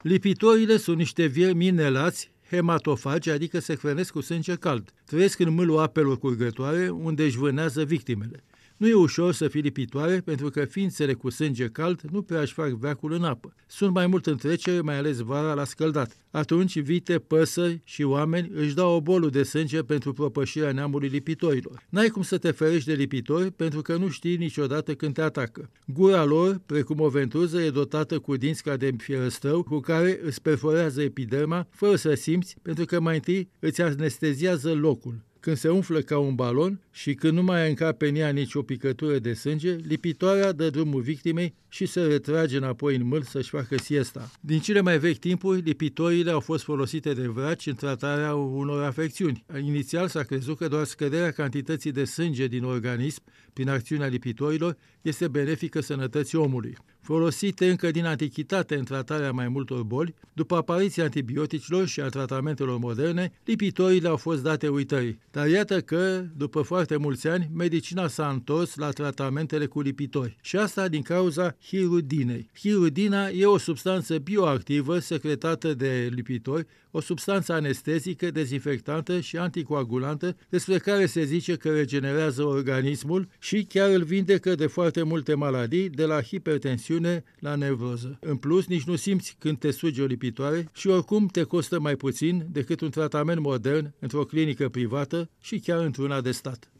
Lipitorile sunt niște viermi inelați, hematofagi, adică se hrănesc cu sânge cald. Trăiesc în mâlul apelor curgătoare, unde își vânează victimele. Nu e ușor să fii lipitoare, pentru că ființele cu sânge cald nu prea își fac veacul în apă. Sunt mai mult în trecere, mai ales vara la scăldat. Atunci, vite, păsări și oameni își dau obolul de sânge pentru propășirea neamului lipitorilor. N-ai cum să te ferești de lipitori, pentru că nu știi niciodată când te atacă. Gura lor, precum o ventuză, e dotată cu dinți ca de fierăstrău, cu care îți perforează epiderma, fără să simți, pentru că mai întâi îți anesteziază locul. Când se umflă ca un balon și când nu mai încape în ea nicio picătură de sânge, lipitoarea dă drumul victimei și se retrage înapoi în mâl să-și facă siesta. Din cele mai vechi timpuri, lipitorile au fost folosite de vraci în tratarea unor afecțiuni. Inițial s-a crezut că doar scăderea cantității de sânge din organism prin acțiunea lipitorilor este benefică sănătății omului. Folosite încă din antichitate în tratarea mai multor boli, după apariția antibioticilor și a tratamentelor moderne, lipitorile au fost date uitării. Dar iată că, după foarte mulți ani, medicina s-a întors la tratamentele cu lipitori. Și asta din cauza hirudinei. Hirudina e o substanță bioactivă secretată de lipitori, o substanță anestezică, dezinfectantă și anticoagulantă, despre care se zice că regenerează organismul și chiar îl vindecă de foarte multe maladii, de la hipertensiune la nevroză. În plus, nici nu simți când te suge o lipitoare și oricum te costă mai puțin decât un tratament modern într-o clinică privată și chiar într-una de stat.